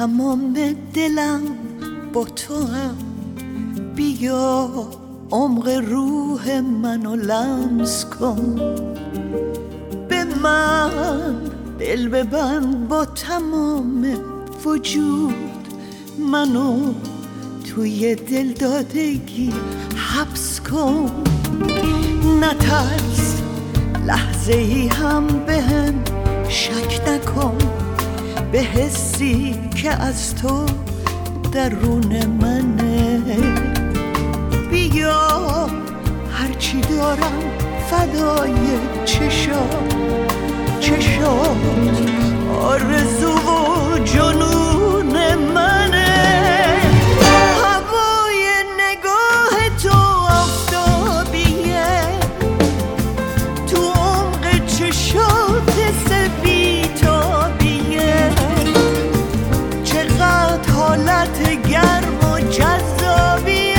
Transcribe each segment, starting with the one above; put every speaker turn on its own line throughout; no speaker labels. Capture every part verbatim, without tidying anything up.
تمام دلم با تو هم، بیا عمق روح منو لمس کن، به من دل ببند با تمام وجود، منو توی دل دادگی حبس کن. نترس لحظه ای هم بهم شک نکن، به حسی که از تو درون منه. بیا هرچی دارم فدای چشات، چشات آرزو و جنون منه. هوای نگاه تو آفتابیه، تو عمق چشات سپیتابیه، چقدر حالت گرم و جذابیه.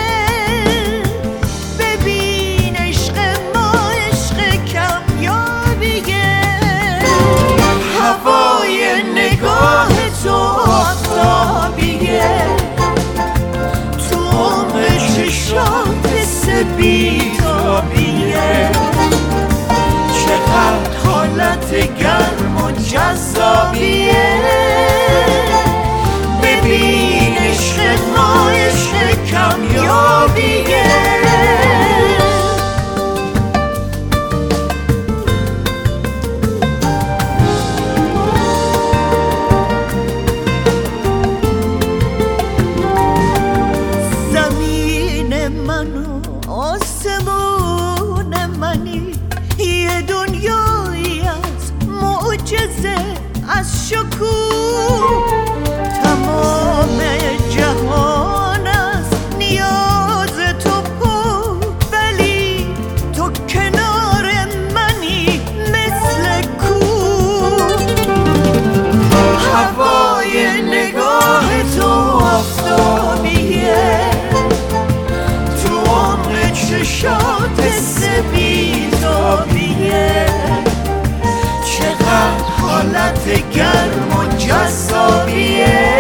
ببین عشق ما عشق کمیابیه، هوای نگاه تو آفتابیه، تو عمق چشات سپیتابیه، چقدر حالت گرم و جذابیه. ببین عشق ما عشق کمیابیه. زمین من و آسمون منی، یه دنیایی از معجزه، از شکوه. تمام جهان است نیاز تو پر، ولی تو کنار منی مثل کوه. هوای نگاه تو آفتابیه، تو عمق چشات سپیتابیه، چقدر حالت گرم و جذابیه.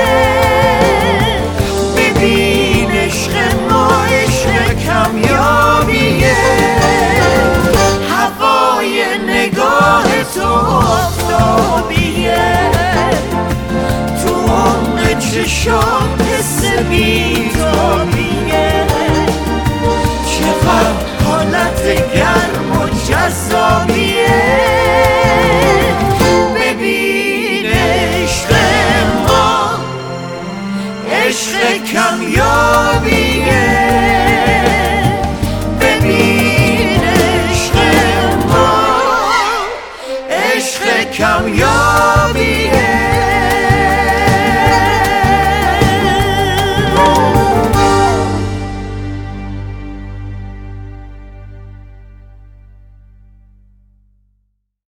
ببین عشق ما عشق کمیابیه، هوای نگاه تو آفتابیه، تو عمق چشات سپیتابیه، چقدر حالت گرم و جذابیه. ببین عشق ما عشق کمیابیه.